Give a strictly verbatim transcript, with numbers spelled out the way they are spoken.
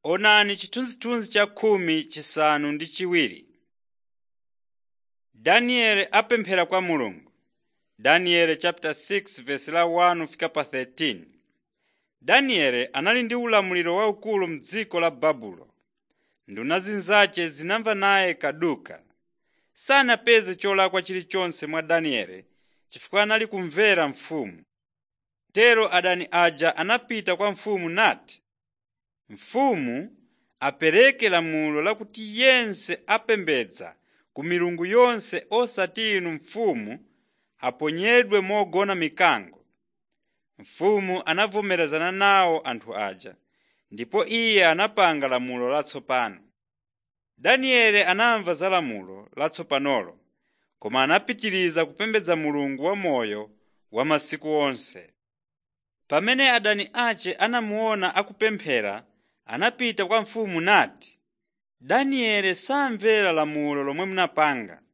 Onani chithunzithunzi cha khumi chisanu ndi chiwiri. Danieli apemphera kwa Mulungu. Daniel chapter six verse la one fika pa thirteen. Danieli anali ndi ulamuliro waukulu m'dziko la Babulo. Nduna zinzace zinamva naye kaduka. Sanapeze cholakwa chilichonse mwa Danieli chifukwa anali kumvera mfumu. Tero adani aja anapita kwa mfumu nati, mfumu apereke lamulo lakuti yense apembedza ku milungu yonse osati inu mfumu aponyedwe mogona mikango. Mfumu anavomerezana nawo anthu aja, ndipo iye anapanga lamulo latsopano. Danieli anamva za lamulo latsopanolo, koma anapitiriza kupembedza Mulungu wamoyo wa masiku onse. Pamene adani ace anamuona akupemphera, anapita kwa mfumu nati, Danieli samvera lamulo lomwe munapanga.